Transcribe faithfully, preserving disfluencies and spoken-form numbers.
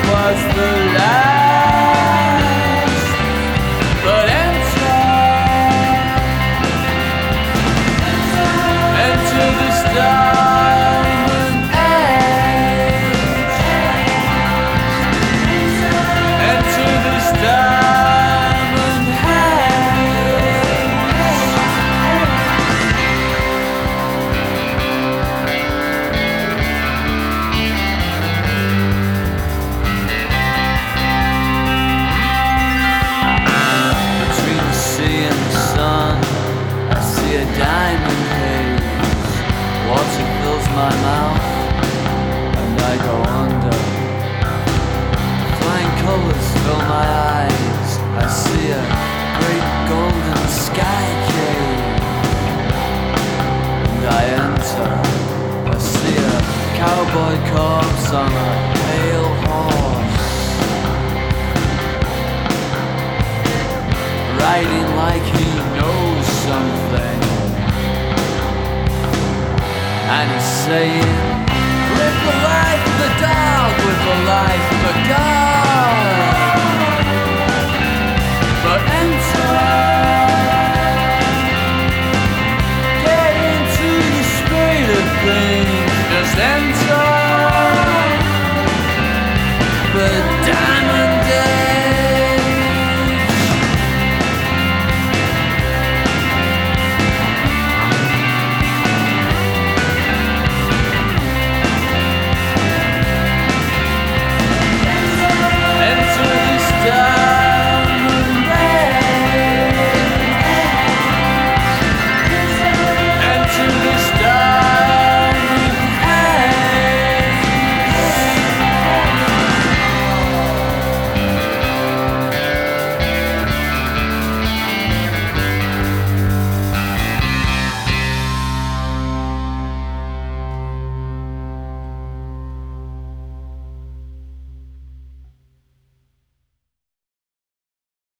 was the last, but enter, enter this diamond age, enter this diamond diamond haze. Water fills my mouth and I go under. Flying colors fill my eyes. I see a great golden sky cave and I enter. I see a cowboy corpse on a